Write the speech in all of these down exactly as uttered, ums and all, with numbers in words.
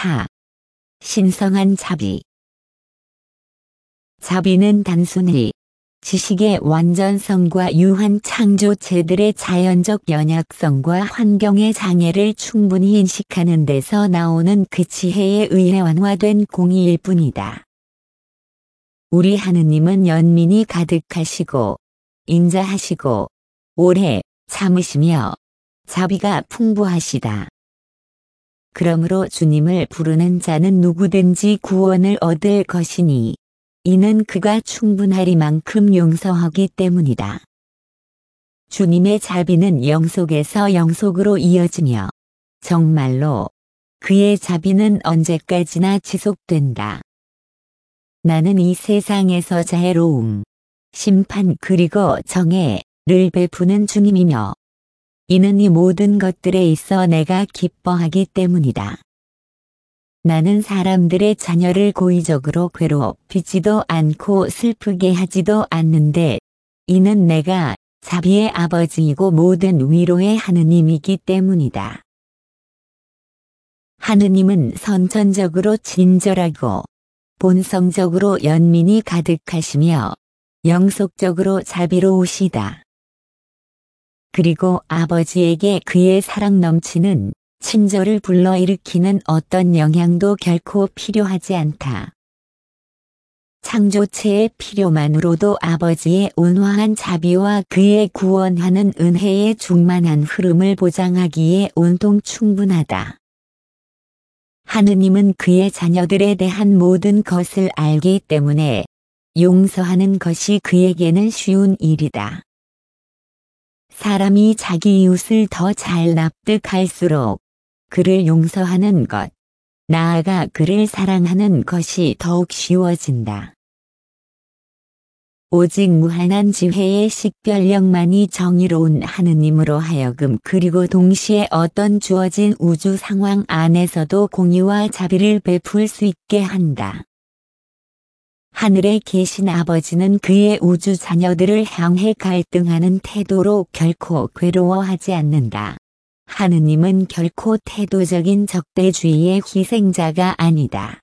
사. 신성한 자비. 자비는 단순히 지식의 완전성과 유한 창조체들의 자연적 연약성과 환경의 장애를 충분히 인식하는 데서 나오는 그 지혜에 의해 완화된 공의일 뿐이다. 우리 하느님은 연민이 가득하시고 인자하시고 오래 참으시며 자비가 풍부하시다. 그러므로 주님을 부르는 자는 누구든지 구원을 얻을 것이니 이는 그가 충분하리만큼 용서하기 때문이다. 주님의 자비는 영속에서 영속으로 이어지며 정말로 그의 자비는 언제까지나 지속된다. 나는 이 세상에서 자애로움, 심판 그리고 정의를 베푸는 주님이며 이는 이 모든 것들에 있어 내가 기뻐하기 때문이다. 나는 사람들의 자녀를 고의적으로 괴롭히지도 않고 슬프게 하지도 않는데 이는 내가 자비의 아버지이고 모든 위로의 하느님이기 때문이다. 하느님은 선천적으로 친절하고 본성적으로 연민이 가득하시며 영속적으로 자비로우시다. 그리고 아버지에게 그의 사랑 넘치는 친절을 불러일으키는 어떤 영향도 결코 필요하지 않다. 창조체의 필요만으로도 아버지의 온화한 자비와 그의 구원하는 은혜의 충만한 흐름을 보장하기에 온통 충분하다. 하느님은 그의 자녀들에 대한 모든 것을 알기 때문에 용서하는 것이 그에게는 쉬운 일이다. 사람이 자기 이웃을 더 잘 납득할수록 그를 용서하는 것, 나아가 그를 사랑하는 것이 더욱 쉬워진다. 오직 무한한 지혜의 식별력만이 정의로운 하느님으로 하여금 그리고 동시에 어떤 주어진 우주 상황 안에서도 공의와 자비를 베풀 수 있게 한다. 하늘에 계신 아버지는 그의 우주 자녀들을 향해 갈등하는 태도로 결코 괴로워하지 않는다. 하느님은 결코 태도적인 적대주의의 희생자가 아니다.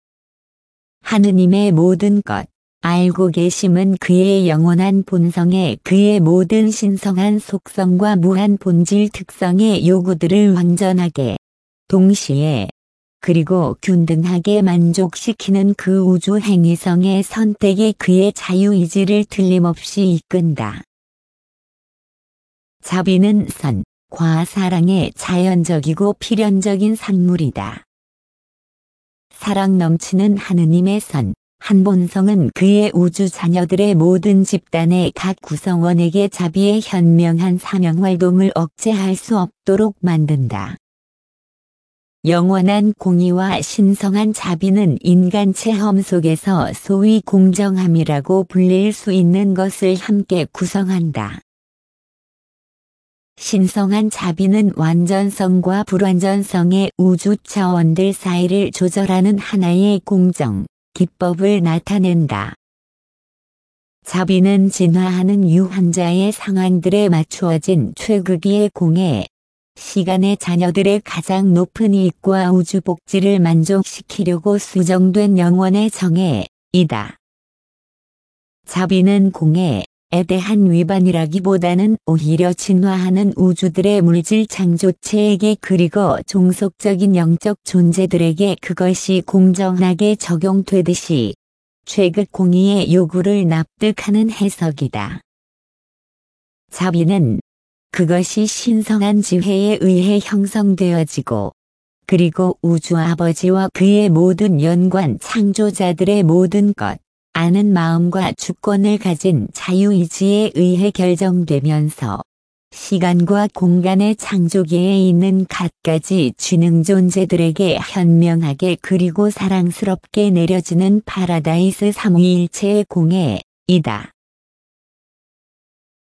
하느님의 모든 것, 알고 계심은 그의 영원한 본성에 그의 모든 신성한 속성과 무한 본질 특성의 요구들을 완전하게, 동시에, 그리고 균등하게 만족시키는 그 우주 행위성의 선택에 그의 자유의지를 틀림없이 이끈다. 자비는 선과 사랑의 자연적이고 필연적인 산물이다. 사랑 넘치는 하느님의 선, 한 본성은 그의 우주 자녀들의 모든 집단의 각 구성원에게 자비의 현명한 사명활동을 억제할 수 없도록 만든다. 영원한 공의와 신성한 자비는 인간 체험 속에서 소위 공정함이라고 불릴 수 있는 것을 함께 구성한다. 신성한 자비는 완전성과 불완전성의 우주 차원들 사이를 조절하는 하나의 공정, 기법을 나타낸다. 자비는 진화하는 유한자의 상황들에 맞추어진 최극의 공에, 시간의 자녀들의 가장 높은 이익과 우주 복지를 만족시키려고 수정된 영원의 정의이다. 자비는 공의에 대한 위반이라기보다는 오히려 진화하는 우주들의 물질 창조체에게 그리고 종속적인 영적 존재들에게 그것이 공정하게 적용되듯이 최극 공의의 요구를 납득하는 해석이다. 자비는 그것이 신성한 지혜에 의해 형성되어지고 그리고 우주 아버지와 그의 모든 연관 창조자들의 모든 것, 아는 마음과 주권을 가진 자유의지에 의해 결정되면서 시간과 공간의 창조계에 있는 갖가지 지능 존재들에게 현명하게 그리고 사랑스럽게 내려지는 파라다이스 삼위일체의 공의이다.